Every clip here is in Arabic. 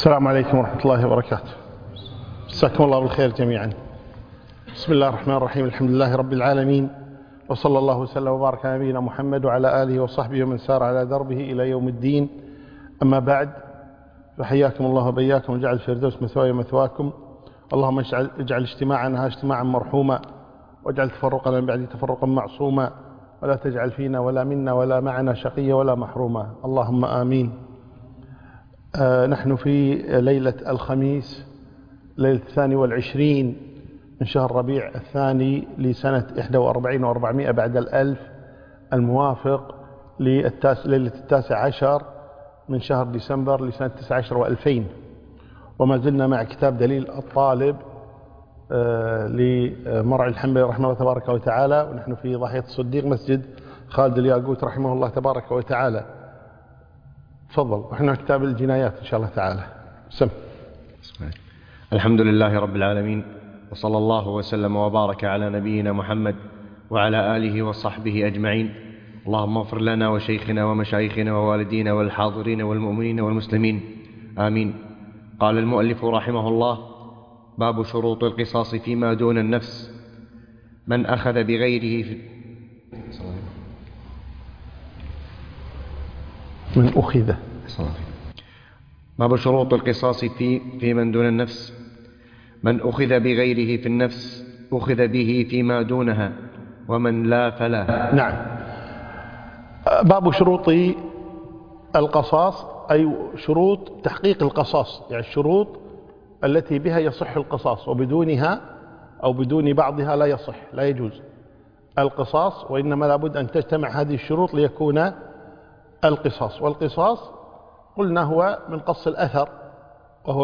السلام عليكم ورحمة الله وبركاته. مساكم الله بالخير جميعا. بسم الله الرحمن الرحيم. الحمد لله رب العالمين، وصلى الله وسلم وبارك على نبينا محمد وعلى آله وصحبه ومن سار على دربه إلى يوم الدين. أما بعد، فحياكم الله وبياكم وجعل الفردوس مثواي مثواكم. اللهم اجعل اجتماعنا اجتماعا مرحوما، واجعل تفرقنا من بعد تفرقا معصوما، ولا تجعل فينا ولا منا ولا معنا شقيا ولا محروما، اللهم آمين. نحن في ليلة الخميس، ليلة 22 من شهر ربيع الثاني لسنة 41 و400 بعد الألف، الموافق ليلة 19 من شهر ديسمبر لسنة 19 و2000. وما زلنا مع كتاب دليل الطالب لمرعي الحنبلي رحمه الله تبارك وتعالى، ونحن في ضاحية الصديق مسجد خالد الياقوت رحمه الله تبارك وتعالى. تفضل. وإحنا كتاب الجنايات إن شاء الله تعالى. سم. الحمد لله رب العالمين، وصلى الله وسلم وبارك على نبينا محمد وعلى آله وصحبه أجمعين. اللهم اغفر لنا وشيخنا ومشايخنا ووالدينا والحاضرين والمؤمنين والمسلمين، آمين. قال المؤلف رحمه الله: باب شروط القصاص فيما دون النفس. من أخذ بغيره من أخذ. باب شروط القصاص في من دون النفس. من أخذ بغيره في النفس أخذ به فيما دونها، ومن لا فلا. نعم. باب شروط القصاص، أي شروط تحقيق القصاص، يعني الشروط التي بها يصح القصاص، وبدونها أو بدون بعضها لا يصح، لا يجوز القصاص، وإنما لابد أن تجتمع هذه الشروط ليكون القصاص. والقصاص قلنا هو من قص الأثر، وهو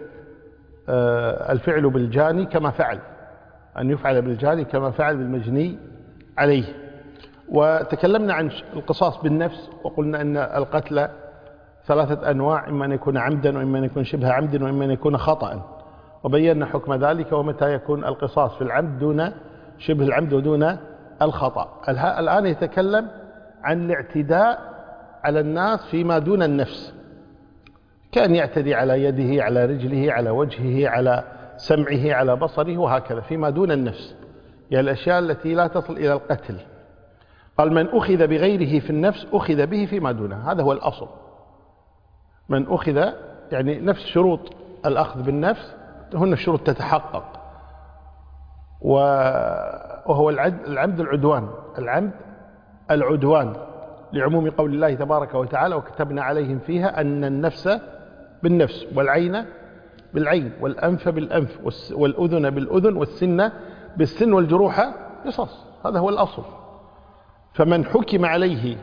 الفعل بالجاني كما فعل، أن يفعل بالجاني كما فعل بالمجني عليه. وتكلمنا عن القصاص بالنفس، وقلنا أن القتل 3 أنواع: إما أن يكون عمدا، وإما أن يكون شبه عمد، وإما أن يكون خطأ. وبينا حكم ذلك ومتى يكون القصاص في العمد دون شبه العمد ودون الخطأ. الآن يتكلم عن الاعتداء على الناس فيما دون النفس، كان يعتدي على يده، على رجله، على وجهه، على سمعه، على بصره، وهكذا فيما دون النفس، يعني الأشياء التي لا تصل إلى القتل. قال: من أخذ بغيره في النفس أخذ به فيما دونه. هذا هو الأصل. من أخذ يعني نفس شروط الأخذ بالنفس، هن الشروط تتحقق، وهو العمد العدوان. العمد العدوان لعموم قول الله تبارك وتعالى: وكتبنا عليهم فيها أن النفس بالنفس، والعين بالعين، والأنف بالأنف، والأذن بالأذن، والسن بالسن، والجروح قصاص. هذا هو الأصل. فمن حكم عليه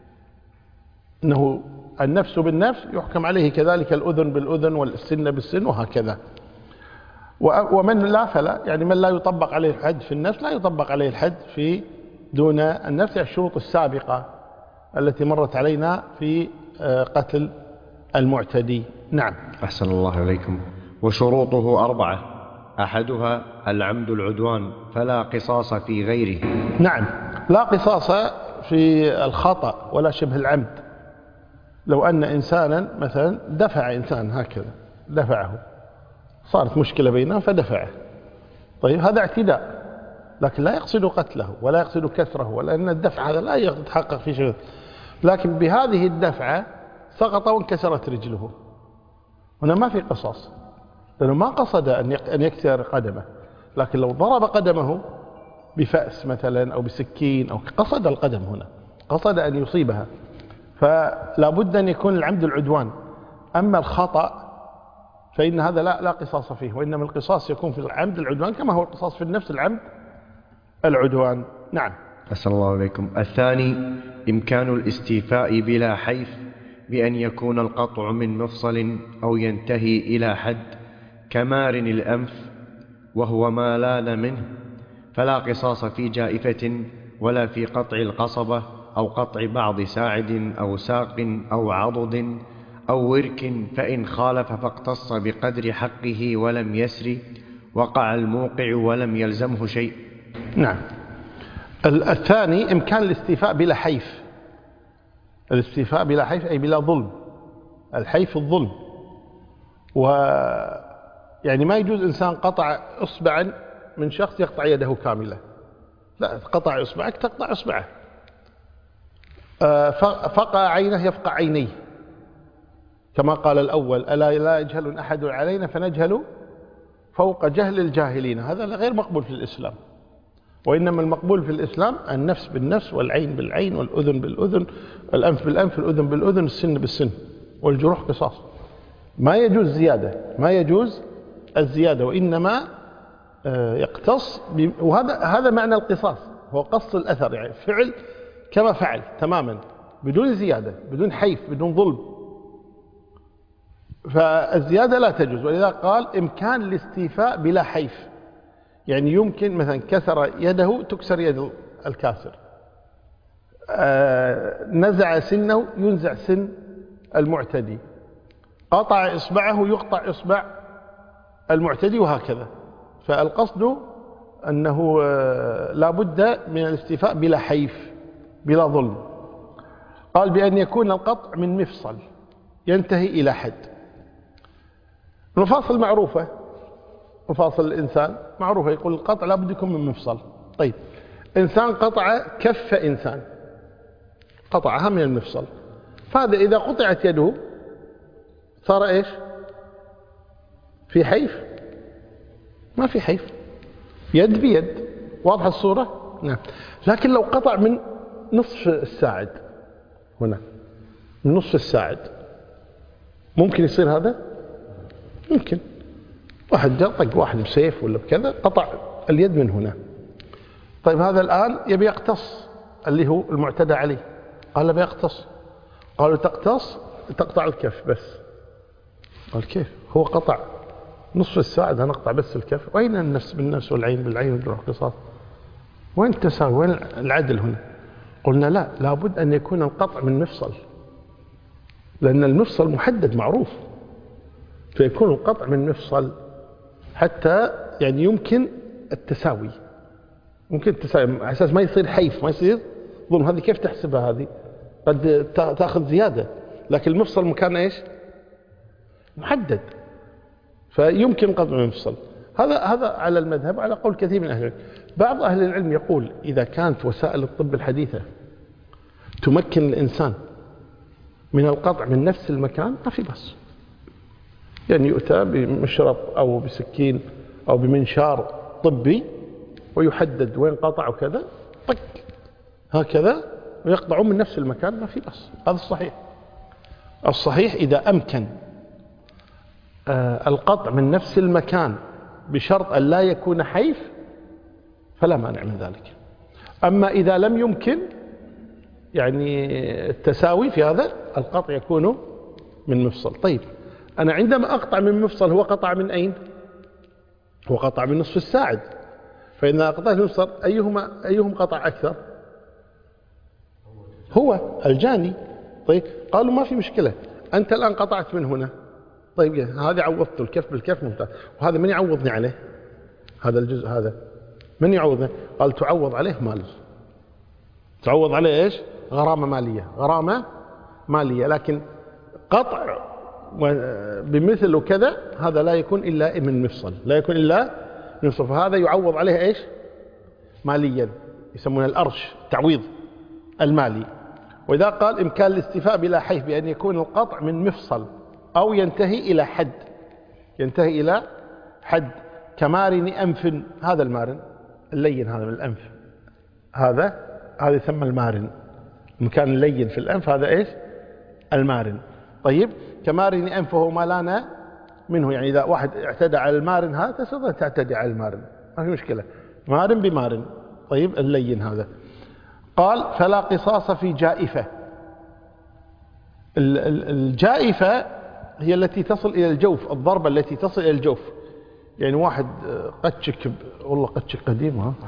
أنه النفس بالنفس يحكم عليه كذلك الأذن بالأذن والسن بالسن، وهكذا. ومن لا فلا، يعني من لا يطبق عليه الحد في النفس لا يطبق عليه الحد في دون النفس، يعني الشروط السابقة التي مرت علينا في قتل المعتدي. نعم. أحسن الله إليكم. وشروطه 4: أحدها العمد العدوان، فلا قصاص في غيره. نعم، لا قصاص في الخطأ ولا شبه العمد. لو أن إنسانا مثلا دفع إنسان هكذا، دفعه، صارت مشكلة بينهم فدفعه، طيب هذا اعتداء، لكن لا يقصد قتله ولا يقصد كسره، ولأن الدفع هذا لا يتحقق في شيء. لكن بهذه الدفعة سقط وانكسرت رجله، هنا ما في قصاص، لأنه ما قصد أن يكسر قدمه. لكن لو ضرب قدمه بفأس مثلا أو بسكين، أو قصد القدم، هنا قصد أن يصيبها، فلا بد أن يكون العمد العدوان. أما الخطأ فإن هذا لا قصاص فيه، وإنما القصاص يكون في العمد العدوان كما هو القصاص في النفس العمد العدوان. نعم. أحسن الله إليكم. الثاني إمكان الاستيفاء بلا حيف، بأن يكون القطع من مفصل أو ينتهي إلى حد كمارن الأنف، وهو ما لان منه، فلا قصاص في جائفة ولا في قطع القصبة أو قطع بعض ساعد أو ساق أو عضد أو ورك، فإن خالف فاقتص بقدر حقه ولم يسر، وقع الموقع ولم يلزمه شيء. نعم. الثاني إمكان الاستيفاء بلا حيف. الاستيفاء بلا حيف أي بلا ظلم. الحيف الظلم، يعني ما يجوز إنسان قطع إصبعا من شخص يقطع يده كاملة، لا، قطع إصبعك تقطع إصبعه. فقع عينه يفقع عينيه، كما قال الأول: ألا لا يجهل أحد علينا فنجهل فوق جهل الجاهلين. هذا غير مقبول في الإسلام، وإنما المقبول في الإسلام النفس بالنفس، والعين بالعين، والأذن بالأذن، الأنف بالأنف، الأذن بالأذن، السن بالسن، والجروح قصاص. ما يجوز زيادة، ما يجوز الزيادة، وإنما يقتص وهذا معنى القصاص، هو قص الأثر، يعني فعل كما فعل تماما بدون زيادة، بدون حيف، بدون ظلم. فالزيادة لا تجوز، ولذا قال إمكان الاستيفاء بلا حيف، يعني يمكن مثلا كسر يده تكسر يد الكاسر، نزع سنه ينزع سن المعتدي، قطع إصبعه يقطع إصبع المعتدي، وهكذا. فالقصد أنه لا بد من الاستيفاء بلا حيف بلا ظلم. قال بأن يكون القطع من مفصل ينتهي إلى حد. المفاصل معروفة، مفاصل الإنسان معروفة، يقول القطع لا بد يكون من مفصل. طيب، إنسان قطع كف إنسان، قطعها من المفصل، فهذا إذا قطعت يده صار إيش؟ في حيف؟ ما في حيف، يد بيد، واضحة الصورة؟ نعم. لكن لو قطع من نصف الساعد هنا، من نصف الساعد، ممكن يصير هذا؟ ممكن. واحد جاء طق واحد بسيف ولا بكذا، قطع اليد من هنا. طيب، هذا الآن يبي يقتص، اللي هو المعتدى عليه، قال له بيقتص، قالوا تقتص تقطع الكف بس. قال كيف؟ هو قطع نصف الساعد، أنا أقطع بس الكف. وين النفس بالنفس، والعين بالعين، والجروح قصاص؟ وين التساوي؟ وين العدل هنا؟ قلنا لا، لابد أن يكون القطع من مفصل، لأن المفصل محدد معروف، فيكون القطع من مفصل حتى يعني يمكن التساوي، ممكن التساوي على أساس ما يصير حيف، ما يصير ظلم. هذه كيف تحسبها؟ هذه قد تأخذ زيادة، لكن المفصل مكان إيش؟ محدد، فيمكن قطع من مفصل. هذا على المذهب، على قول كثير من أهل العلم. بعض أهل العلم يقول إذا كانت وسائل الطب الحديثة تمكن الإنسان من القطع من نفس المكان ما في بس، يعني يؤتى بمشرط أو بسكين أو بمنشار طبي ويحدد وين قطع وكذا، طق هكذا ويقطعون من نفس المكان، ما في بس. هذا الصحيح. الصحيح إذا أمكن القطع من نفس المكان بشرط أن لا يكون حيف فلا مانع من ذلك. أما إذا لم يمكن يعني التساوي في هذا، القطع يكون من مفصل. طيب، أنا عندما أقطع من مفصل، هو قطع من أين؟ هو قطع من نصف الساعد، فإذا قطعت من مفصل أيهم قطع أكثر؟ هو الجاني. طيب، قالوا ما في مشكلة، أنت الآن قطعت من هنا، طيب هذا عوضته الكف بالكف، ممتاز، وهذا من يعوضني عليه؟ هذا الجزء هذا من يعوضني؟ قال تعوض عليه مال، تعوض عليه إيش؟ غرامة مالية، غرامة مالية. لكن قطع بمثل وكذا هذا لا يكون إلا من مفصل، لا يكون إلا من مفصل، فهذا يعوض عليه إيش؟ ماليا، يسمونه الأرش، تعويض المالي. وإذا قال إمكان الاستيفاء بلا حيف بأن يكون القطع من مفصل أو ينتهي إلى حد، ينتهي إلى حد كمارن أنف. هذا المارن اللين، هذا من الأنف، هذا يسمى المارن، المكان اللين في الأنف هذا إيش؟ المارن. طيب، كمارن أنفه ما لنا منه، يعني إذا واحد اعتدى على المارن هذا تستطيع تعتدي على المارن، ما في مشكلة، مارن بمارن. طيب، اللين هذا. قال فلا قصاص في جائفة. الجائفة هي التي تصل إلى الجوف، الضربة التي تصل إلى الجوف، يعني واحد قتشك، والله قتشك قديم ها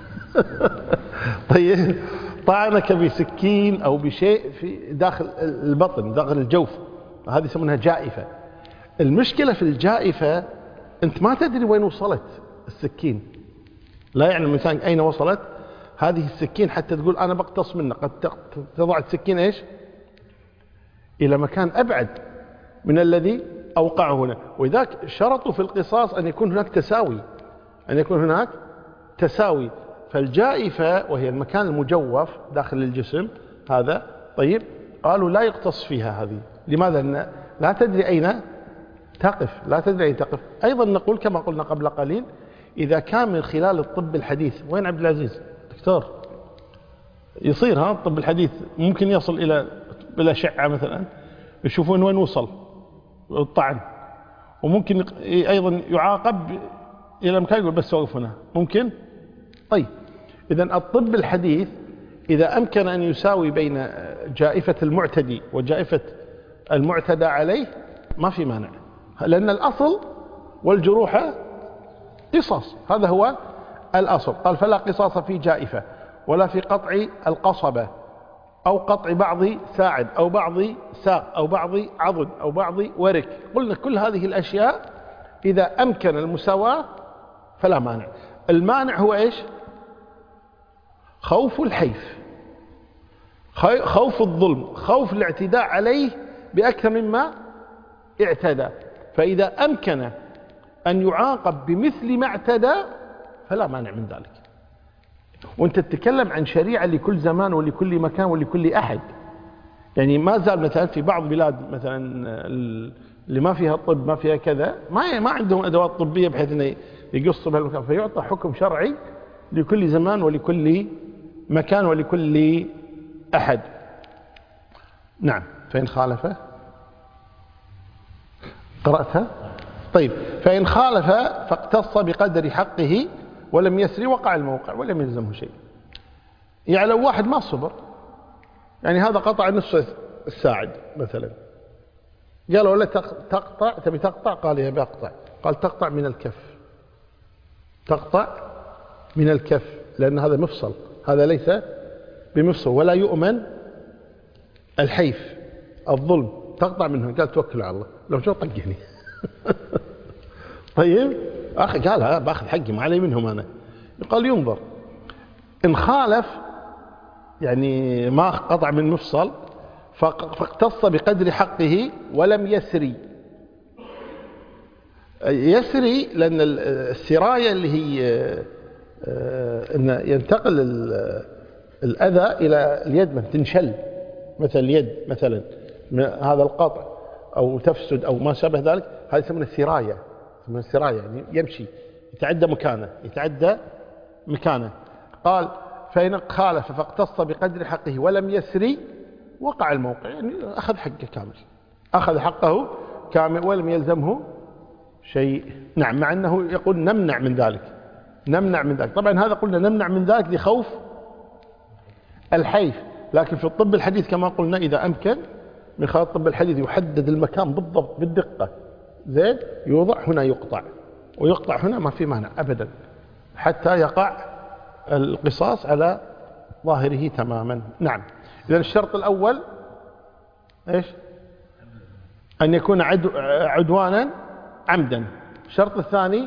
طيب، طعنك بسكين أو بشيء في داخل البطن، داخل الجوف، هذه يسمونها جائفة. المشكلة في الجائفة أنت ما تدري وين وصلت السكين، لا يعلم الإنسان أين وصلت هذه السكين حتى تقول أنا بقتص منه. قد تضع السكين إيش؟ إلى مكان أبعد من الذي أوقعه هنا. وذاك شرطوا في القصاص أن يكون هناك تساوي، أن يكون هناك تساوي. فالجائفة وهي المكان المجوف داخل الجسم هذا، طيب قالوا لا يقتص فيها هذه. لماذا؟ لأن لا تدري أين تقف، لا تدري أين تقف. أيضا نقول كما قلنا قبل قليل، إذا كان من خلال الطب الحديث، وين عبد العزيز دكتور؟ يصير الطب الحديث ممكن يصل إلى الأشعة مثلا، يشوفون وين وصل الطعن، وممكن أيضا يعاقب إلى مكان يقول بس وقف هنا، ممكن. طيب إذا الطب الحديث إذا أمكن أن يساوي بين جائفة المعتدي وجائفة المعتدى عليه ما في مانع، لأن الأصل والجروح قصاص، هذا هو الأصل. قال فلا قصاص في جائفة ولا في قطع القصبة أو قطع بعض ساعد أو بعض ساق أو بعض عضد أو بعض ورك. قلنا كل هذه الأشياء إذا أمكن المساواة فلا مانع. المانع هو إيش؟ خوف الحيف، خوف الظلم، خوف الاعتداء عليه بأكثر مما اعتدى. فإذا أمكن أن يعاقب بمثل ما اعتدى فلا مانع من ذلك. وانت تتكلم عن شريعة لكل زمان ولكل مكان ولكل أحد. يعني ما زال مثلا في بعض بلاد مثلا اللي ما فيها طب ما فيها كذا، ما عندهم أدوات طبية بحيث أنه يقصوا بهالمكان، فيعطى حكم شرعي لكل زمان ولكل مكان ولكل أحد. نعم. فإن خالف قرأتها؟ طيب فإن خالف فاقتص بقدر حقه ولم يسري وقع الموقع ولم يلزمه شيء. يعني لو واحد ما صبر، يعني هذا قطع نصف الساعد مثلا، قالوا لا تقطع، تبي تقطع؟ قال يا بقطع. قال تقطع من الكف، تقطع من الكف، لأن هذا مفصل، هذا ليس بمفصل ولا يؤمن الحيف الظلم، تقطع منه. قال توكل على الله، لو شو طقني. طيب أخي قال باخذ حقي ما علي منهم أنا. قال ينظر إن خالف، يعني ما قطع من مفصل، فاقتص بقدر حقه ولم يسري. يسري لأن السراية اللي هي أن ينتقل الأذى إلى اليد، من تنشل مثل اليد مثلا هذا القطع أو تفسد أو ما شابه ذلك، هذا يسمونه السراية، يسمونه السراية، يعني يمشي يتعدى مكانه. قال فإن خالف فاقتص بقدر حقه ولم يسري وقع الموقع، يعني أخذ حقه كامل، أخذ حقه كامل ولم يلزمه شيء. نعم. مع أنه يقول نمنع من ذلك، نمنع من ذلك. طبعا هذا قلنا نمنع من ذلك لخوف الحيف، لكن في الطب الحديث كما قلنا إذا أمكن من خلال الطب الحديث يحدد المكان بالضبط بالدقة، زين، يوضع هنا يقطع ويقطع هنا، ما في مانع أبدا حتى يقع القصاص على ظاهره تماما. نعم. إذن الشرط الأول إيش؟ أن يكون عدوانا عمدا. الشرط الثاني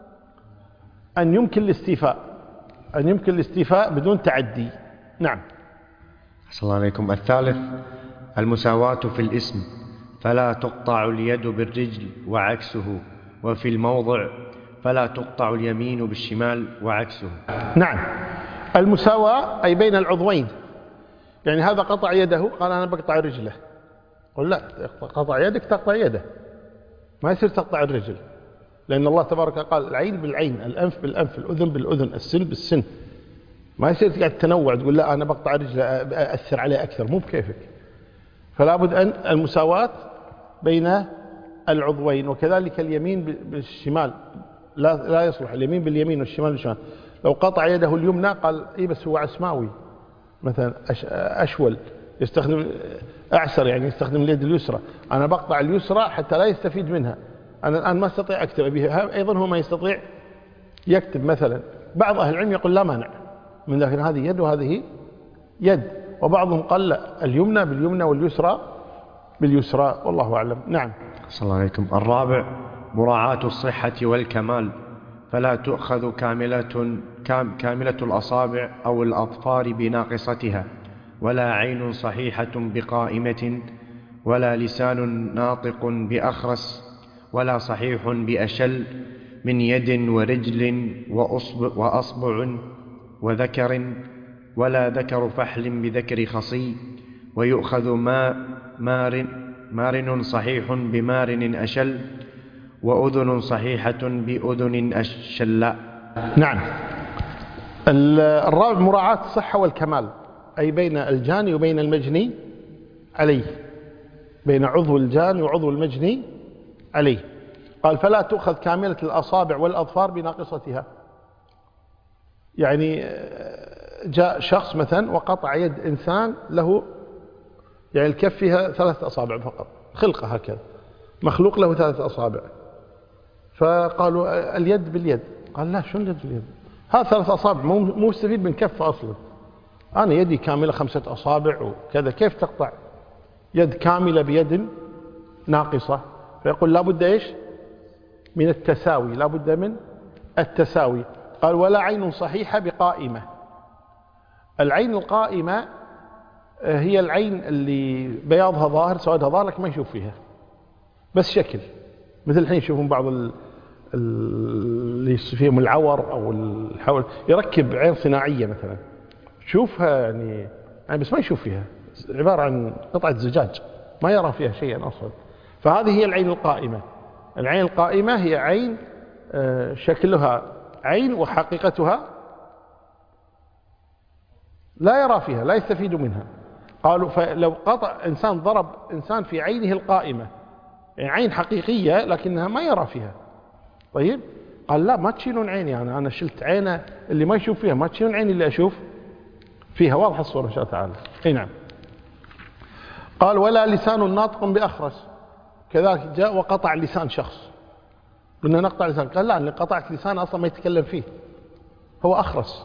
أن يمكن الاستيفاء، أن يمكن الاستيفاء بدون تعدي. نعم. صلى الله عليكم. الثالث المساواة في الاسم، فلا تقطع اليد بالرجل وعكسه، وفي الموضع فلا تقطع اليمين بالشمال وعكسه. نعم. المساواة أي بين العضوين، يعني هذا قطع يده قال أنا بقطع رجله، قل لا، قطع يدك تقطع يده، ما يصير تقطع الرجل، لأن الله تبارك قال العين بالعين، الأنف بالأنف، الأذن بالأذن، السن بالسن. ما يصير تقعد تنوع تقول لا أنا بقطع رجله أثر عليه أكثر، مو بكيفك. فلا بد أن المساواة بين العضوين. وكذلك اليمين بالشمال لا يصلح، اليمين باليمين والشمال بالشمال. لو قطع يده اليمنى قال إيه بس هو عسماوي مثلا، أشول، يستخدم أعسر، يعني يستخدم اليد اليسرى، أنا بقطع اليسرى حتى لا يستفيد منها، أنا الآن ما استطيع أكتب بها، أيضا هو ما يستطيع يكتب مثلا. بعض أهل العلم يقول لا مانع من ذلك، هذه يد وهذه يد، وبعضهم قال لا، اليمنى باليمنى واليسرى باليسرى، والله أعلم. نعم. صلى الله عليكم. الرابع مراعاة الصحة والكمال، فلا تؤخذ كاملة الأصابع أو الأظفار بناقصتها، ولا عين صحيحة بقائمة، ولا لسان ناطق بأخرس ولا صحيح بأشل من يد ورجل وأصبع وذكر، ولا ذكر فحل بذكر خصي. ويؤخذ مارن صحيح بمارن أشل، وأذن صحيحة بأذن أشل. نعم. الرابع مراعاة الصحة والكمال، أي بين الجاني وبين المجني عليه، بين عضو الجاني وعضو المجني عليه. قال فلا تؤخذ كاملة الأصابع والأظفار بناقصتها. يعني جاء شخص مثلا وقطع يد إنسان له يعني الكف فيها 3 أصابع فقط، خلقه هكذا، مخلوق له 3 أصابع، فقالوا اليد باليد. قال لا، شو اليد باليد؟ هذا 3 أصابع، مو مستفيد من كفه أصلا. أنا يدي كاملة 5 أصابع وكذا، كيف تقطع يد كاملة بيد ناقصة؟ فيقول لابد إيش؟ من التساوي، لابد من التساوي. قال ولا عين صحيحة بقائمة. العين القائمة هي العين اللي بياضها ظاهر سوادها ظاهر لكن ما يشوف فيها، بس شكل، مثل الحين يشوفون بعض اللي فيهم العور أو الحول يركب عين صناعية مثلا، شوفها يعني بس ما يشوف فيها، عبارة عن قطعة زجاج ما يرى فيها شيئا أصلا. فهذه هي العين القائمة. العين القائمة هي عين شكلها عين وحقيقتها لا يرى فيها، لا يستفيد منها. قالوا فلو قطع إنسان ضرب إنسان في عينه القائمة، يعني عين حقيقية لكنها ما يرى فيها، طيب قال لا، ما تشيلون عيني، أنا شلت عينه اللي ما يشوف فيها، ما تشيلون عيني اللي أشوف فيها. واضح الصورة إن شاء الله تعالى. اي نعم. قال ولا لسان ناطق بأخرس. كذلك جاء وقطع لسان شخص، قلنا نقطع لسان، قال لا، اللي قطعت لسانه أصلا ما يتكلم فيه، هو أخرس،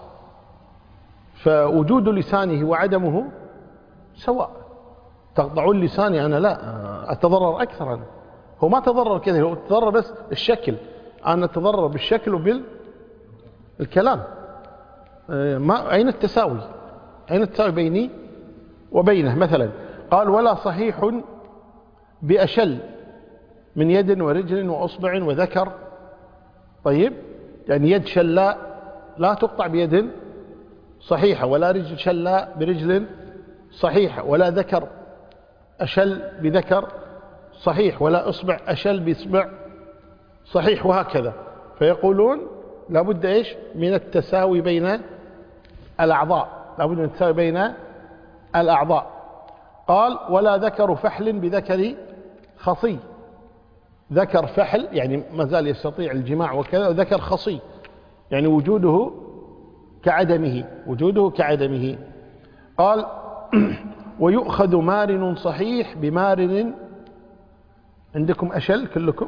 فوجود لسانه وعدمه سواء. تقطعون لساني أنا لا أتضرر أكثر، أنا هو ما تضرر كذا، هو تضرر بس الشكل، أنا أتضرر بالشكل وبالكلام. أين التساوي؟ أين التساوي بيني وبينه؟ مثلا قال ولا صحيح بأشل من يد ورجل وأصبع وذكر. طيب يعني يد شلاء لا تقطع بيد صحيحة، ولا رجل شلاء برجل صحيحة، ولا ذكر أشل بذكر صحيح، ولا إصبع أشل بإصبع صحيح، وهكذا. فيقولون لابد إيش؟ من التساوي بين الأعضاء، لابد من التساوي بين الأعضاء. قال ولا ذكر فحل بذكر خصي. ذكر فحل يعني ما زال يستطيع الجماع وكذا، وذكر خصي يعني وجوده كعدمه، وجوده كعدمه. قال ويؤخذ مارن صحيح بمارن. عندكم أشل كلكم؟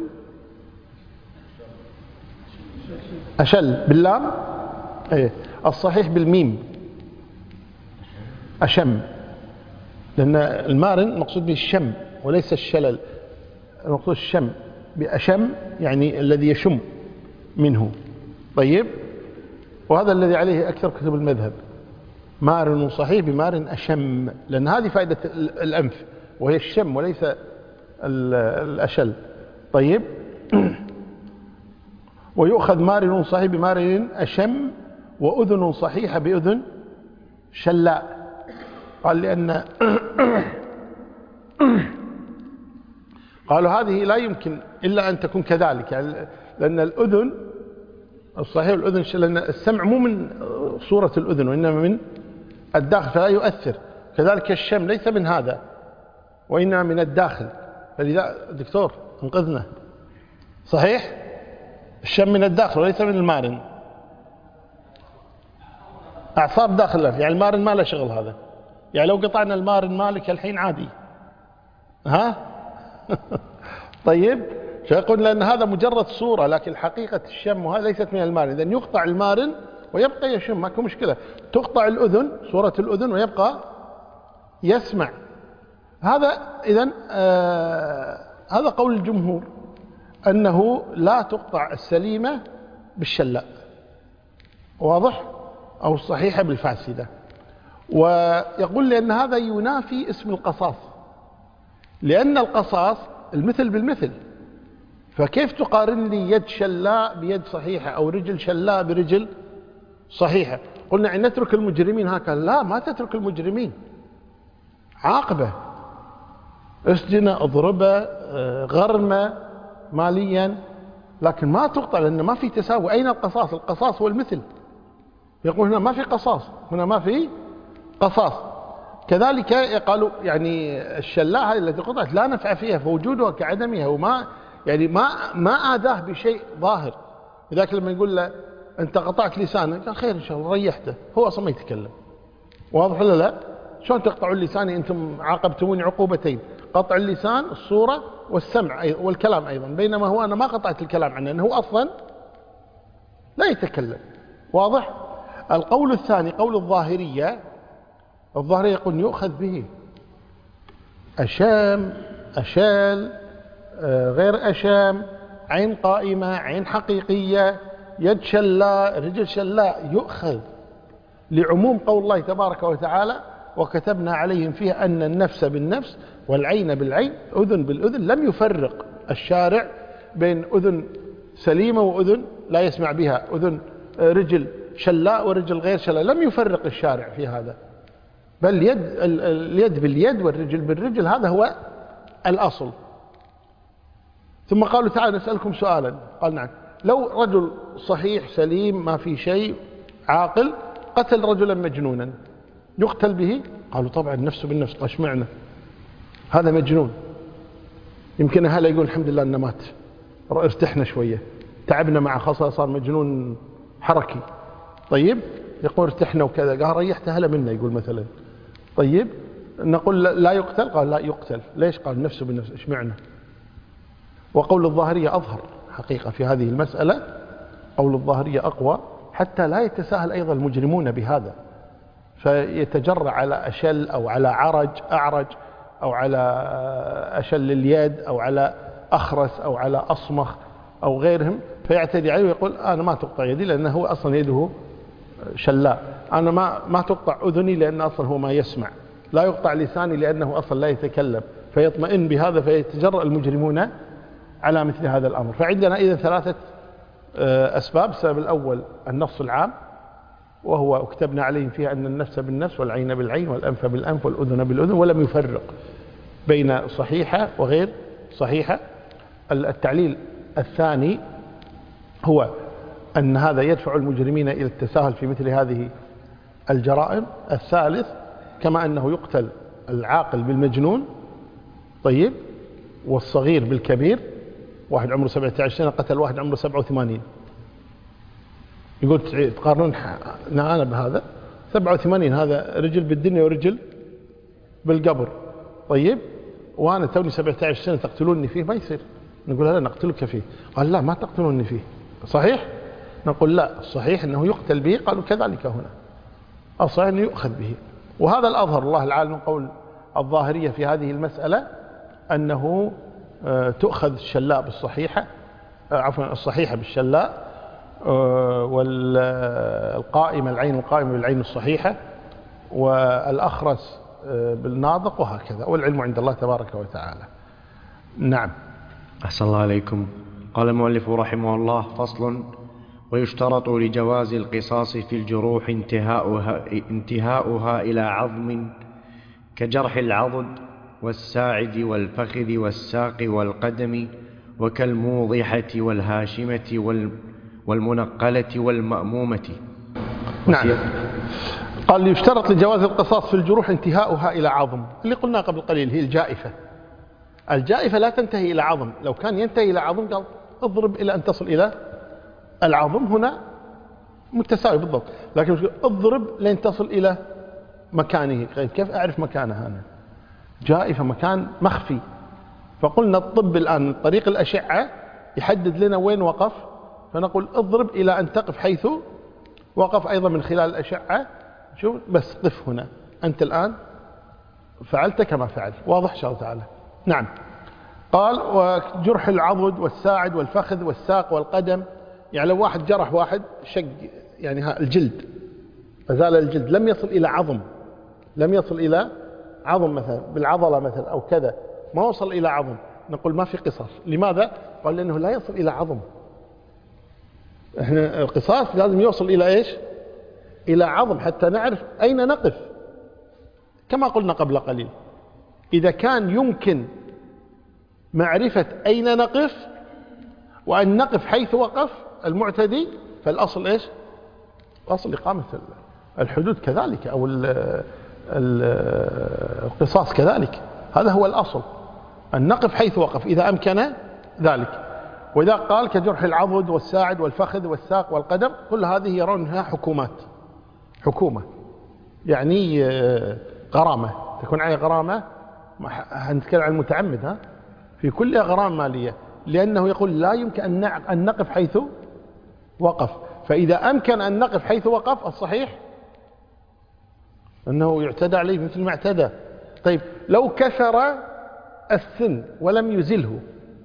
أشل باللام، ايه الصحيح بالميم أشم، لأن المارن مقصود به الشم وليس الشلل، المقصود الشم بأشم يعني الذي يشم منه. طيب وهذا الذي عليه أكثر كتب المذهب، مارن صحيح بمارن أشم، لأن هذه فائدة الأنف وهي الشم وليس الأشل. طيب ويؤخذ مارن صحيح بمارن أشم، وأذن صحيحة بأذن شلاء. قال لأن قالوا هذه لا يمكن إلا أن تكون كذلك، يعني لأن الأذن الصحيح الأذن، لأن السمع مو من صورة الأذن وإنما من الداخل فلا يؤثر. كذلك الشم ليس من هذا وإنما من الداخل. فلذا دكتور انقذنا، صحيح الشم من الداخل وليس من المارن، أعصاب داخل، يعني المارن ما له شغل هذا. يعني لو قطعنا المارن مالك الحين عادي، ها طيب فيقول لأن هذا مجرد صورة، لكن حقيقة الشم وهذا ليست من المارن. إذن يقطع المارن ويبقى يشم، ماكو مشكلة. تقطع الأذن، صورة الأذن، ويبقى يسمع. هذا إذن هذا قول الجمهور أنه لا تقطع السليمة بالشلاء، واضح؟ أو الصحيحة بالفاسدة. ويقول لأن هذا ينافي اسم القصاص، لأن القصاص المثل بالمثل، فكيف تقارن لي يد شلاء بيد صحيحة أو رجل شلاء برجل صحيحة؟ قلنا أن نترك المجرمين هكذا، لا، ما تترك المجرمين، عاقبة، اسجنه، اضربه، غرمه ماليا، لكن ما تقطع، لأن ما في تساوي. أين القصاص؟ القصاص هو المثل. يقول هنا ما في قصاص، هنا ما في قصاص. كذلك قالوا يعني الشلاء هذه التي قطعت لا نفع فيها، فوجودها كعدمها، وما يعني ما آذاه بشيء ظاهر. لذلك لما يقول له أنت قطعت لسانه، قال خير إن شاء الله ريحته، هو أصلا ما يتكلم. واضح ولا لا؟ شلون تقطعون لساني؟ أنتم عاقبتموني عقوبتين، قطع اللسان، الصورة، والسمع والكلام أيضا، بينما هو أنا ما قطعت الكلام عنه، أنه هو أصلا لا يتكلم. واضح؟ القول الثاني قول الظاهرية. الظاهرية يقول يؤخذ به، أشام، أشال، غير أشام، عين قائمة، عين حقيقية، يد شلاء، رجل شلاء، يؤخذ لعموم قول الله تبارك وتعالى وكتبنا عليهم فيها أن النفس بالنفس والعين بالعين أذن بالأذن. لم يفرق الشارع بين أذن سليمة وأذن لا يسمع بها، أذن رجل شلاء ورجل غير شلاء، لم يفرق الشارع في هذا، بل اليد باليد والرجل بالرجل، هذا هو الأصل. ثم قالوا تعالى نسألكم سؤالا، قال نعم، لو رجل صحيح سليم ما في شيء عاقل قتل رجلا مجنونا يقتل به؟ قالوا طبعا النفس بالنفس. قال اشمعنى؟ هذا مجنون، يمكن أهله يقول الحمد لله أنه مات، ارتحنا شوية، تعبنا مع خاصة صار مجنون حركي، طيب يقول ارتحنا وكذا، قال ريحت أهله منا، يقول مثلا، طيب نقول لا يقتل؟ قال لا يقتل. ليش؟ قال النفس بالنفس. اشمعنى؟ وقول الظاهرية أظهر حقيقة في هذه المسألة، قول الظاهرية أقوى، حتى لا يتساهل أيضا المجرمون بهذا، فيتجرع على أشل أو على أعرج أو على أشل اليد أو على أخرس أو على أصمخ أو غيرهم، فيعتدي عليه ويقول أنا ما تقطع يدي لأنه هو أصلا يده شلاء، أنا ما تقطع أذني لأن أصلا هو ما يسمع، لا يقطع لساني لأنه أصلا لا يتكلم، فيطمئن بهذا، فيتجرأ المجرمون على مثل هذا الأمر. فعندنا إذن ثلاثة أسباب. السبب الأول النص العام، وهو كتبنا عليهم فيها أن النفس بالنفس والعين بالعين والأنف بالأنف والأذن بالأذن، ولم يفرق بين صحيحة وغير صحيحة. التعليل الثاني هو أن هذا يدفع المجرمين إلى التساهل في مثل هذه الجرائم. الثالث كما أنه يقتل العاقل بالمجنون، طيب، والصغير بالكبير، واحد عمره 17 سنة قتل واحد عمره 87، يقول تقارنون أنا بهذا 87، هذا رجل بالدنيا ورجل بالقبر، طيب، وأنا توني 17 سنة تقتلوني فيه؟ ما يصير. نقول لا نقتلك فيه. قال لا ما تقتلوني فيه، صحيح؟ نقول لا، الصحيح أنه يقتل به. قالوا كذلك هنا، الصحيح أنه يؤخذ به. وهذا الأظهر الله العالم من قول الظاهرية في هذه المسألة، أنه تؤخذ الشلاء بالصحيحة، عفوا الصحيحة بالشلاء، والقائمة العين القائمة بالعين الصحيحة، والأخرس بالناطق، وهكذا، والعلم عند الله تبارك وتعالى. نعم. أحسن الله عليكم. قال المؤلف رحمه الله: فصل: ويشترط لجواز القصاص في الجروح انتهاؤها إلى عظم، كجرح العضد والساعد والفخذ والساق والقدم، وكالموضحة والهاشمة والمنقلة والمأمومة. نعم. قال يشترط لجواز القصاص في الجروح انتهاؤها إلى عظم، اللي قلنا قبل قليل هي الجائفة. الجائفة لا تنتهي إلى عظم، لو كان ينتهي إلى عظم قال اضرب إلى أن تصل إلى العظم، هنا متساوي بالضبط، لكن اضرب لين تصل إلى مكانه. كيف أعرف مكانه؟ أنا جائفة مكان مخفي، فقلنا الطب الآن طريق الأشعة يحدد لنا وين وقف، فنقول اضرب إلى أن تقف حيث وقف، أيضا من خلال الأشعة شوف بس قف هنا، أنت الآن فعلت كما فعل. واضح إن شاء الله تعالى. نعم. قال وجرح العضد والساعد والفخذ والساق والقدم، يعني لو واحد جرح واحد شق يعني الجلد، فزال الجلد، لم يصل إلى عظم، لم يصل إلى عظم مثلا بالعضلة مثلا أو كذا، ما وصل إلى عظم، نقول ما في قصاص. لماذا؟ قال لأنه لا يصل إلى عظم. احنا القصاص لازم يوصل إلى إيش؟ إلى عظم حتى نعرف أين نقف. كما قلنا قبل قليل، إذا كان يمكن معرفة أين نقف وأن نقف حيث وقف المعتدي، فالأصل إيش؟ أصل إقامة الحدود كذلك، أو القصاص كذلك. هذا هو الأصل، أن نقف حيث وقف إذا أمكن ذلك. وإذا قال كجرح العضد والساعد والفخذ والساق والقدم، كل هذه يرونها حكومة، يعني غرامة، تكون عليه غرامة. هنتكلم عن المتعمد، في كل غرامة مالية، لأنه يقول لا يمكن أن نقف حيث وقف. فإذا أمكن أن نقف حيث وقف، الصحيح أنه يعتدى عليه مثل ما اعتدى. طيب لو كسر السن ولم يزله،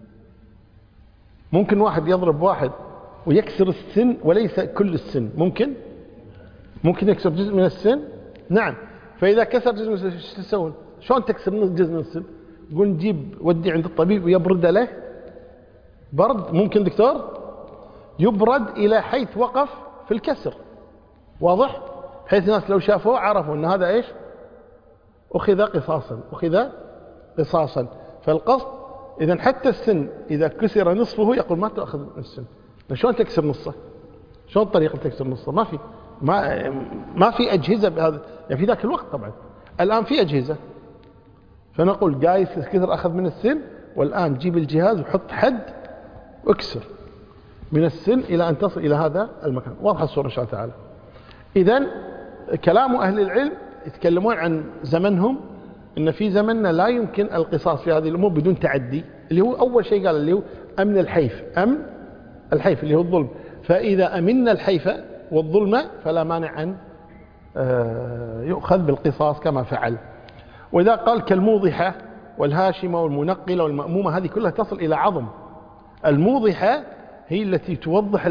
ممكن واحد يضرب واحد ويكسر السن وليس كل السن، ممكن يكسر جزء من السن. نعم. فإذا كسر جزء من السن ايش تسوون؟ شلون تكسر جزء من السن؟ نقول نجيب ودي عند الطبيب ويبرد له برد، ممكن دكتور يبرد إلى حيث وقف في الكسر، واضح؟ بحيث الناس لو شافوه عرفوا أن هذا إيش؟ أخذ قصاصا. فالقصد إذا حتى السن إذا كسر نصفه يقول ما تأخذ السن. شلون تكسر نصه؟ شلون الطريقة تكسر نصه؟ ما في أجهزة بهذا، يعني في ذاك الوقت طبعا. الآن في أجهزة، فنقول قايس كثر أخذ من السن، والآن جيب الجهاز وحط حد واكسر من السن إلى أن تصل إلى هذا المكان. واضحة الصورة إن شاء الله تعالى. إذن كلام أهل العلم يتكلمون عن زمنهم، إن في زمننا لا يمكن القصاص في هذه الأمور بدون تعدي، اللي هو أول شيء قال اللي هو أمن الحيف اللي هو الظلم. فإذا أمنا الحيف والظلم فلا مانع أن يؤخذ بالقصاص كما فعل. وإذا قال كالموضحة والهاشمة والمنقلة والمأمومة، هذه كلها تصل إلى عظم. الموضحة هي التي توضح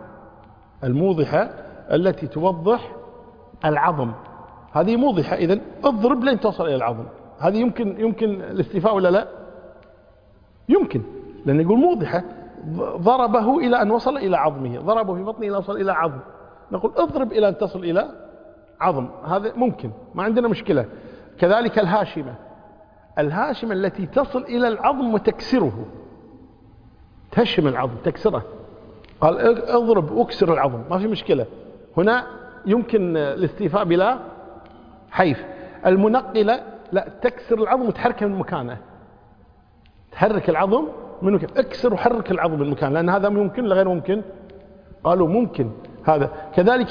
العظم، هذه موضحة. إذن اضرب لين توصل إلى العظم. هذه يمكن الاستيفاء ولا لا؟ يمكن، لأن يقول موضحة، ضربه إلى أن وصل إلى عظمه، ضربه في بطنه إلى أن وصل إلى عظم. نقول اضرب إلى أن تصل إلى عظم، هذا ممكن، ما عندنا مشكلة. كذلك الهاشمة التي تصل إلى العظم وتكسره، تهشم العظم تكسره. قال اضرب واكسر العظم، ما في مشكلة. هنا يمكن الاستيفاء بلا حيف. المنقلة لا، تكسر العظم وتحركه من مكانه، تحرك العظم من مكانه، اكسر وحرك العظم من مكانه، لأن هذا ممكن ولا غير ممكن؟ قالوا ممكن هذا. كذلك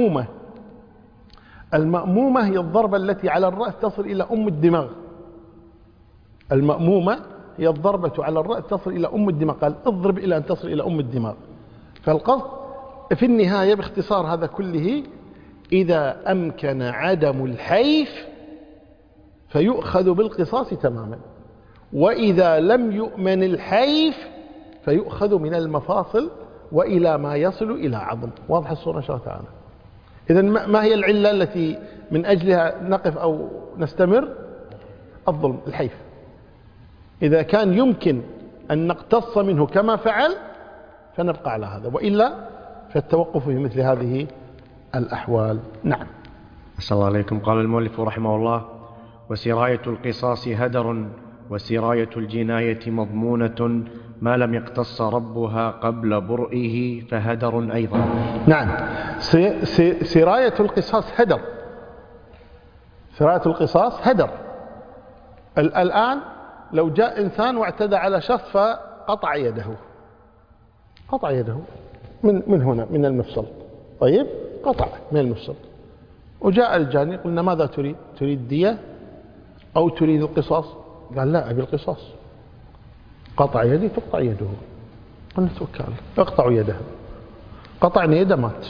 المأمومة هي الضربة التي على الرأس تصل إلى الدماغ. المأمومة هي الضربة على الرأس تصل إلى الدماغ، قال اضرب إلى أن تصل إلى الدماغ. فالقصد في النهاية باختصار هذا كله، إذا أمكن عدم الحيف فيؤخذ بالقصاص تماما، وإذا لم يؤمن الحيف فيؤخذ من المفاصل وإلى ما يصل إلى عظم. واضح الصورة إن شاء الله تعالى. إذن ما هي العلة التي من أجلها نقف أو نستمر؟ الظلم، الحيف. إذا كان يمكن أن نقتص منه كما فعل فنبقى على هذا، وإلا فالتوقف في مثل هذه الأحوال. نعم. أسأل الله عليكم. قال المؤلف رحمه الله: وسراية القصاص هدر، وسراية الجناية مضمونة ما لم يقتص ربها قبل برئه فهدر أيضا. نعم. سراية القصاص هدر، سراية القصاص هدر. الآن لو جاء إنسان واعتدى على شخص فقطع يده، قطع يده من هنا من المفصل، طيب قطع من المفصل، وجاء الجاني قلنا ماذا تريد دية أو تريد القصاص؟ قال لا أبي القصاص. قطع يدي تقطع يده. قلنا توكل اقطعوا يده. قطعنا يده مات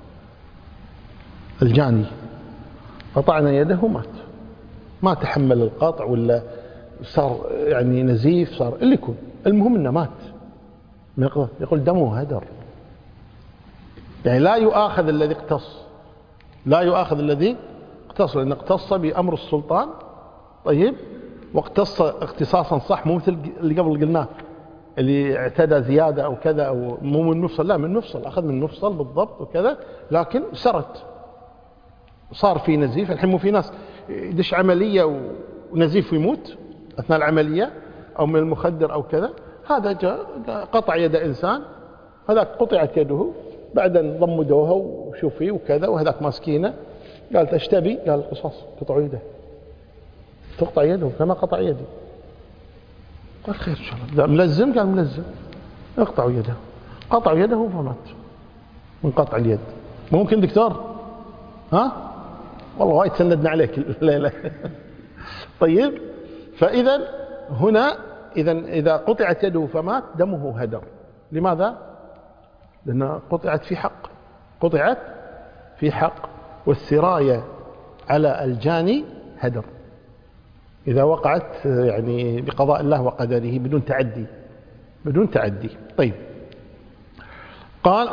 الجاني، قطعنا يده مات، ما تحمل القطع ولا صار يعني نزيف، صار اللي يكون، المهم انه مات. يقول دمه هدر، يعني لا يؤاخذ الذي اقتص، لا يؤاخذ الذي اقتص، لأن اقتص بأمر السلطان، طيب، واقتص اختصاصا صح، مو مثل اللي قبل قلناه اللي اعتدى زيادة أو كذا، أو مو من مفصل، لا من مفصل، أخذ من مفصل بالضبط وكذا، لكن سرت صار في نزيف. الحين مو في ناس يدش عملية ونزيف ويموت أثناء العملية أو من المخدر أو كذا. هذا جاء قطع يد إنسان، هذاك قطعت يده، بعدين ضمدوها وشوفي وكذا، وهذاك ماسكينه قالت ايش تبي؟ قال قصاص، قطعوا يده. تقطع يده كما قطع يدي. قال خير ان شاء الله. ملزم؟ قال ملزم. اقطعوا يده. قطعوا يده فمات من قطع اليد. ممكن دكتور؟ ها؟ والله وايد سندنا عليك الليله. طيب، فاذا هنا اذا قطعت يده فمات دمه هدر. لماذا؟ لأنها قطعت في حق، قطعت في حق، والسراية على الجاني هدر إذا وقعت يعني بقضاء الله وقدره بدون تعدي، بدون تعدي. طيب، قال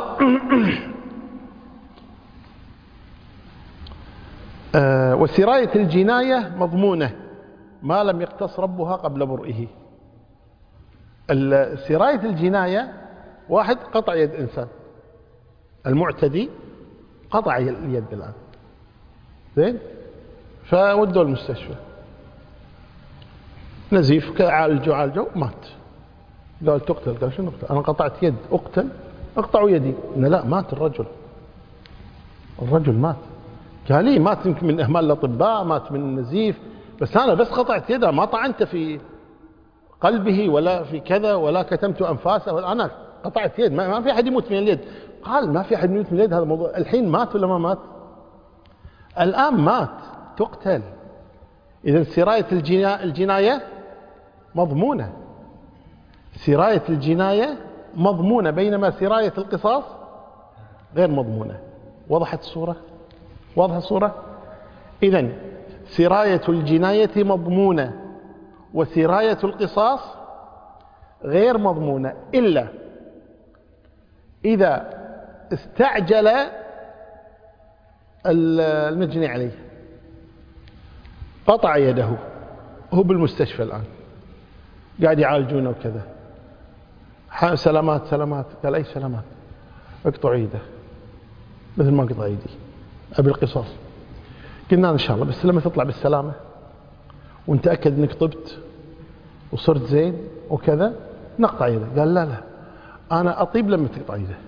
وسراية الجناية مضمونة ما لم يقتص ربها قبل برئه. سراية الجناية، واحد قطع يد إنسان، المعتدي قطع اليد الآن، زين، فودوا المستشفى، نزيف، عالجوا مات. قال تقتل. قال شنو اقتل؟ أنا قطعت يد، أقتل؟ اقطعوا يدي. لا، مات الرجل مات. قال لي مات يمكن من إهمال الأطباء، مات من النزيف، بس أنا بس قطعت يده، ما طعنت في قلبه ولا في كذا ولا كتمت أنفاسه، ولا أنا قطعت يد، ما في أحد يموت من اليد. قال ما في أحد يموت من اليد، هذا الموضوع. الحين مات ولا ما مات؟ الآن مات، تقتل. إذن سراية الجناية مضمونة، سراية الجناية مضمونة، بينما سراية القصاص غير مضمونة. وضحت الصورة؟ واضحة الصورة؟ إذن سراية الجناية مضمونة وسراية القصاص غير مضمونة، إلا إذا استعجل المجني عليه، قطع يده، هو بالمستشفى الآن قاعد يعالجونه وكذا، سلامات سلامات. قال أي سلامات؟ اقطع يده مثل ما قطع يدي، أبي القصاص. قلنا إن شاء الله، بس لما تطلع بالسلامة ونتأكد أنك طبت وصرت زين وكذا نقطع يده. قال لا أنا أطيب لما تقطع يده،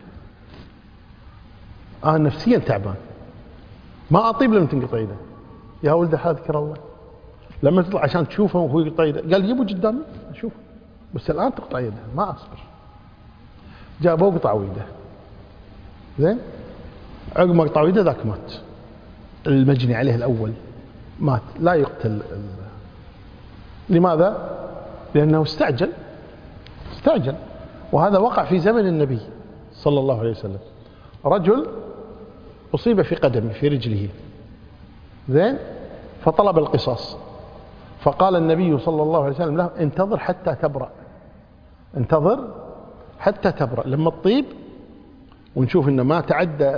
أنا نفسيا تعبان، ما أطيب لما تنقطع يده. يا ولد حاذكر الله، لما تطلع عشان تشوفه وهو يقطع يده. قال جيبوا قدامي أشوف، بس الآن تقطع يده ما أصبر. جابوه قطعوا يده، زين، عقب ما قطعوا يده ذاك مات. المجني عليه الأول مات، لا يقتل. لماذا؟ لأنه استعجل، وهذا وقع في زمن النبي صلى الله عليه وسلم. رجل أصيب في قدمه، في رجله، زين، فطلب القصاص، فقال النبي صلى الله عليه وسلم له انتظر حتى تبرأ، انتظر حتى تبرأ، لما تطيب ونشوف إنه ما تعدى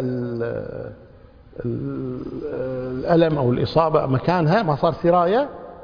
الألم أو الإصابة مكانها، ما صار سراية،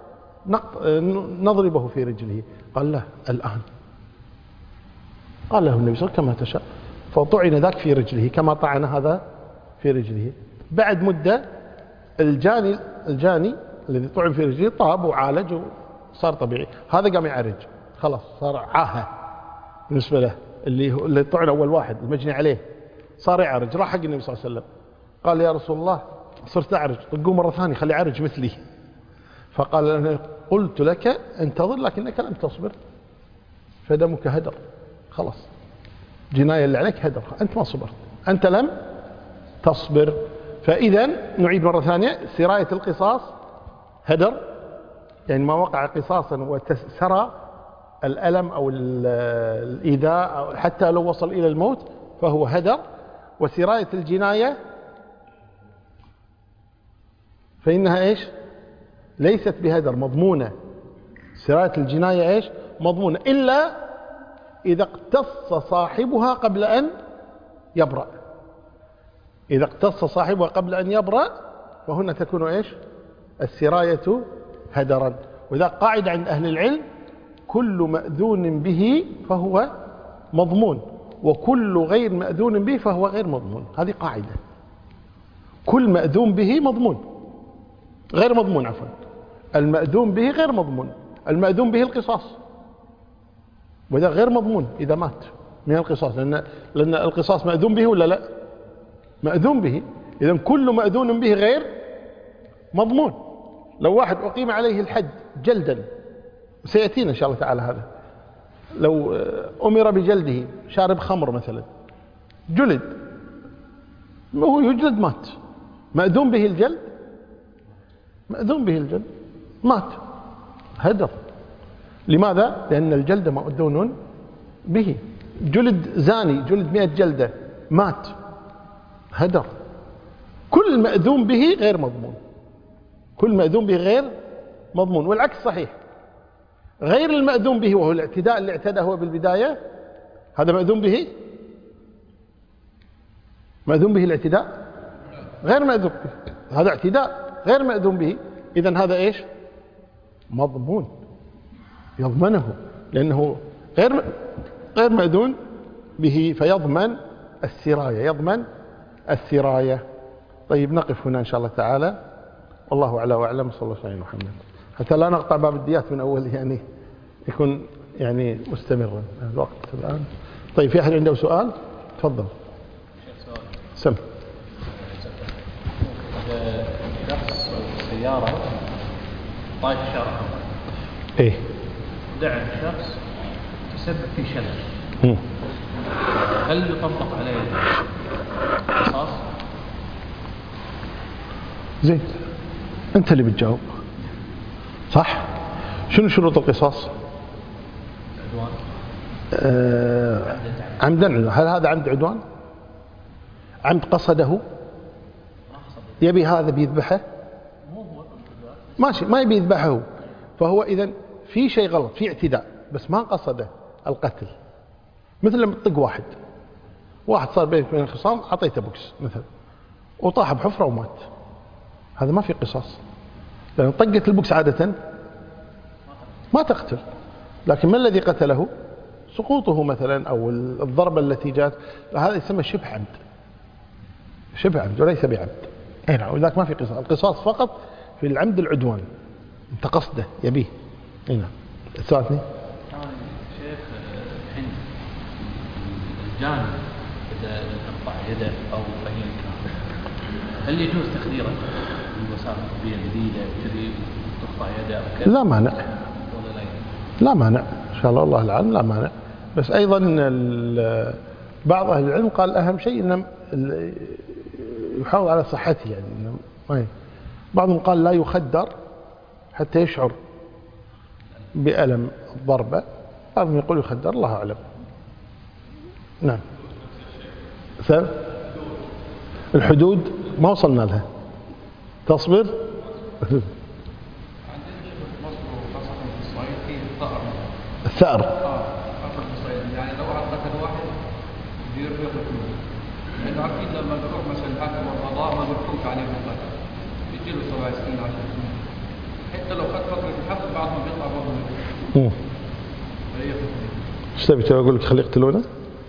نضربه في رجله. قال له الآن. قال له النبي صلى الله عليه وسلم كما تشاء، فطعن ذاك في رجله كما طعن هذا في رجله. بعد مدة الجاني الذي طعن في رجله طاب وعالج وصار طبيعي. هذا قام يعرج، خلاص صار عاهة بالنسبة له، اللي طعن أول واحد المجني عليه صار يعرج. راح حق النبي صلى الله عليه وسلم قال يا رسول الله صرت أعرج، طقوه مرة ثانية خلي يعرج مثلي. فقال أنا قلت لك انتظر لكنك لم تصبر فدمك هدر، خلاص جناية اللي عليك هدر، أنت ما صبرت، أنت لم تصبر. فإذا نعيد مرة ثانية، سراية القصاص هدر، يعني ما وقع قصاصا وسرى الألم أو الإيذاء أو حتى لو وصل إلى الموت فهو هدر. وسراية الجناية فإنها إيش؟ ليست بهدر، مضمونة. سراية الجناية إيش؟ مضمونة، إلا إذا اقتص صاحبها قبل أن يبرأ. إذا اقتص صاحبها قبل أن يبرأ فهنا تكون إيش؟ السراية هدرا. وإذا قاعدة عند أهل العلم: كل مأذون به فهو مضمون، وكل غير مأذون به فهو غير مضمون. هذه قاعدة. كل مأذون به مضمون، غير مضمون عفوا. المأذون به غير مضمون. المأذون به القصاص، وإذا غير مضمون إذا مات من القصاص، لأن القصاص مأذون به ولا لا؟ مأذون به. إذن كل مأذون به غير مضمون. لو واحد أقيم عليه الحد جلدا، سيأتينا إن شاء الله تعالى هذا، لو أمر بجلده شارب خمر مثلا، جلد، هو يجلد مات، مأذون به الجلد؟ مأذون به الجلد، مات، هدر. لماذا؟ لأن الجلد مأذون به. جلد زاني جلد 100 جلدة، مات، هدر. كل مأذون به غير مضمون، كل مأذون به غير مضمون. والعكس صحيح، غير المأذون به وهو الاعتداء اللي اعتدى هو بالبداية، هذا مأذون به. مأذون به الاعتداء غير مأذون به، هذا اعتداء غير مأذون به. إذن هذا إيش؟ مضمون، يضمنه لأنه غير مأذون به، فيضمن السراية، يضمن السراية. طيب نقف هنا إن شاء الله تعالى، والله أعلى وأعلم. صلى الله عليه محمد، حتى لا نقطع باب الديات من أول، يعني يكون يعني مستمرا الوقت الآن. طيب في أحد عنده سؤال؟ تفضل. سم. شخص سيارة طايف شارع، إيه، دعا شخص تسبب في شلل، هل يطبق عليه القصاص؟ زين، أنت اللي بتجاوب صح. شنو شروط القصاص؟ عدوان. عمدا عدوان. هل هذا عمد عدوان؟ عمد قصده؟ يبي هذا بيذبحه؟ ماشي، ما يبي يذبحه، فهو إذن في شيء غلط، في اعتداء، بس ما قصده القتل. مثل لما تطق واحد صار بينك وبين الخصام، أعطيته بوكس مثلا وطاح بحفرة ومات، هذا ما في قصاص، لأن طقة البوكس عادة ما تقتل. لكن ما الذي قتله؟ سقوطه مثلا، أو الضربة التي جاءت، هذا يسمى شبه عمد، شبه عمد وليس بعمد. أي نعم، وذاك ما في قصاص. القصاص فقط في العمد العدوان، أنت قصده يبيه. أي نعم. السؤال الثاني. شيخ، الحين الجاني إذا تقطع يده أو أي كان، هل يجوز تخديره بالوسائل الطبية الجديدة كذي تقطع يده أو كذا؟ لا مانع، ولا لا مانع إن شاء الله، الله العالم لا مانع. بس أيضا بعض أهل العلم قال أهم شيء إنه يحافظ على صحته، يعني إنه ما بعضهم قال لا يخدر حتى يشعر بألم الضربة، بعضهم يقول يخدر، الله أعلم. نعم. الحدود ما وصلنا لها، تصبر. الثأر يعني لو واحد قتل واحد يدير له الحدود، لأنه أكيد لما تروح مثلا الحاكم والقضاء ما بيحكمش عليه بالقتل، يجيله 7 سنين 10 سنين، حتى لو خد فترة الحبس بعد ما بيطلع برضه. ايش تبي اقول لك؟ خليه يقتلونه.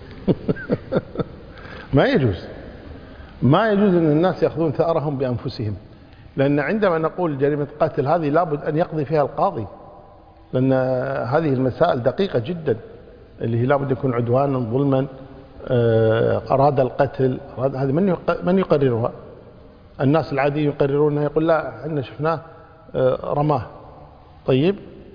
ما يجوز، ما يجوز ان الناس ياخذون ثأرهم بانفسهم، لان عندما نقول جريمة قتل هذه لابد ان يقضي فيها القاضي، لان هذه المسائل دقيقة جدا، اللي هي لابد يكون عدوانا ظلما، اراد القتل، هذه من يقررها؟ الناس العادي يقررونها، يقول لا احنا شفناه رماه. طيب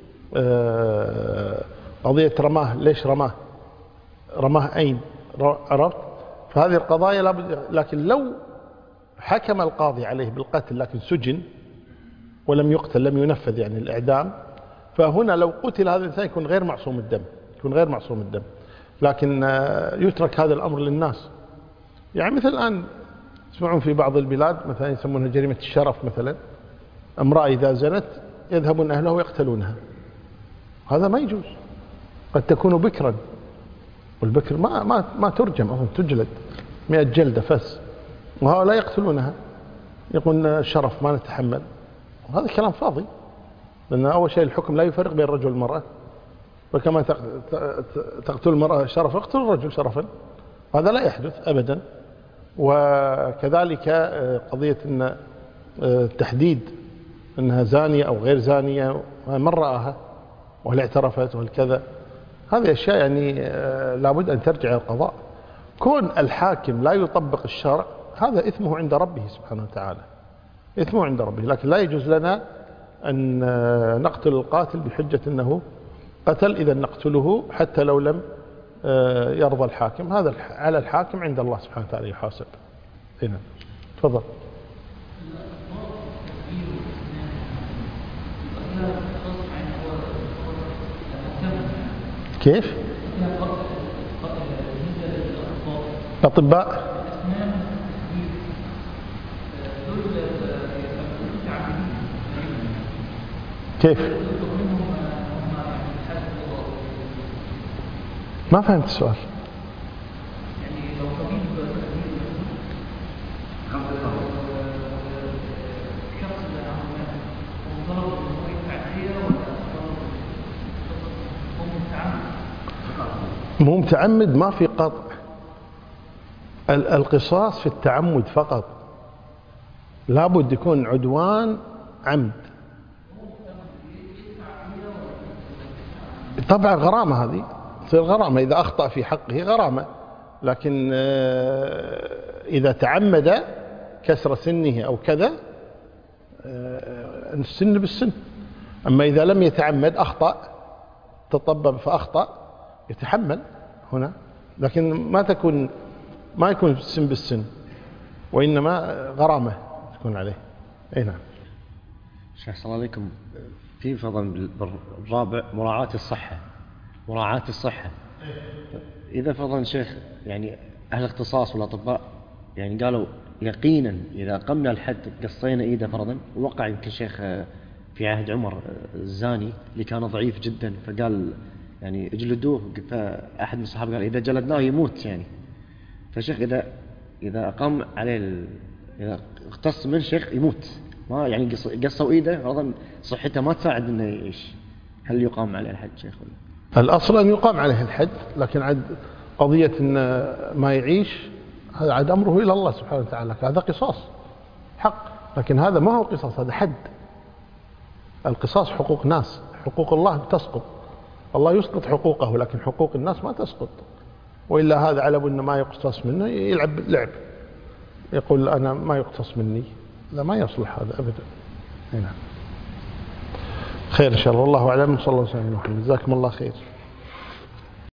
قضية رماه، ليش رماه أين؟ عرفت؟ فهذه القضايا لابد. لكن لو حكم القاضي عليه بالقتل لكن سجن ولم يقتل، لم ينفذ يعني الإعدام، فهنا لو قتل هذا الإنسان يكون غير معصوم الدم، يكون غير معصوم الدم. لكن يترك هذا الأمر للناس، يعني مثل الآن تسمعون في بعض البلاد مثلا يسمونها جريمة الشرف، مثلا امرأة إذا زنت يذهبون أهلها ويقتلونها، هذا ما يجوز. قد تكون بكرا، والبكر ما ترجم أصلا، تجلد 100 جلدة فس، وهؤلاء يقتلونها، يقولون الشرف ما نتحمل، وهذا كلام فاضي. لأن أول شيء الحكم لا يفرق بين الرجل والمرأة، وكما تقتل المرأة شرفا اقتل الرجل شرفا، هذا لا يحدث أبدا. وكذلك قضية أن التحديد أنها زانية أو غير زانية من رآها وهل اعترفت وهل كذا، هذه أشياء يعني لابد أن ترجع إلى القضاء. كون الحاكم لا يطبق الشرع هذا إثمه عند ربه سبحانه وتعالى، إثمه عند ربه، لكن لا يجوز لنا أن نقتل القاتل بحجة أنه قتل، إذا نقتله حتى لو لم يرضى الحاكم، هذا على الحاكم عند الله سبحانه وتعالى يحاسب. هنا تفضل. كيف؟ أطباء كيف؟ ما فهمت السؤال. مو متعمد ما في قطع، القصاص في التعمد فقط، لابد يكون عدوان عمد. طبعا غرامة، هذه تصير غرامة إذا أخطأ في حقه غرامة، لكن إذا تعمد كسر سنه أو كذا السن بالسن. أما إذا لم يتعمد أخطأ تطبب فأخطأ يتحمل هنا، لكن ما يكون السن بالسن، وإنما غرامة تكون عليه. أي نعم. شيخ صلى الله عليكم، في فضل الرابع مراعاة الصحة. إذا فضلا شيخ يعني أهل الاختصاص والأطباء يعني قالوا يقينا إذا قمنا الحد قصينا إيده فرضا، ووقع يمكن شيخ في عهد عمر الزاني اللي كان ضعيف جدا، فقال يعني اجلدوه، فأحد من الصحابة قال إذا جلدناه يموت يعني. فشيخ إذا أقام عليه إذا اختص من شيخ يموت، ما يعني قصوا إيده فرضا صحته ما تساعد إنه يعيش، هل يقام عليه الحد شيخ ولا؟ الأصل أن يقام عليه الحد، لكن عاد قضية أن ما يعيش هذا عاد أمره إلى الله سبحانه وتعالى، هذا قصاص حق، لكن هذا ما هو قصاص، هذا حد. القصاص حقوق ناس، حقوق الله تسقط، الله يسقط حقوقه، لكن حقوق الناس ما تسقط. وإلا هذا على أن ما يقتص منه يلعب لعب، يقول أنا ما يقتص مني، لا ما يصلح هذا أبدا. هنا خير إن شاء الله، والله أعلم، صلى الله عليه وسلم. جزاكم الله خير.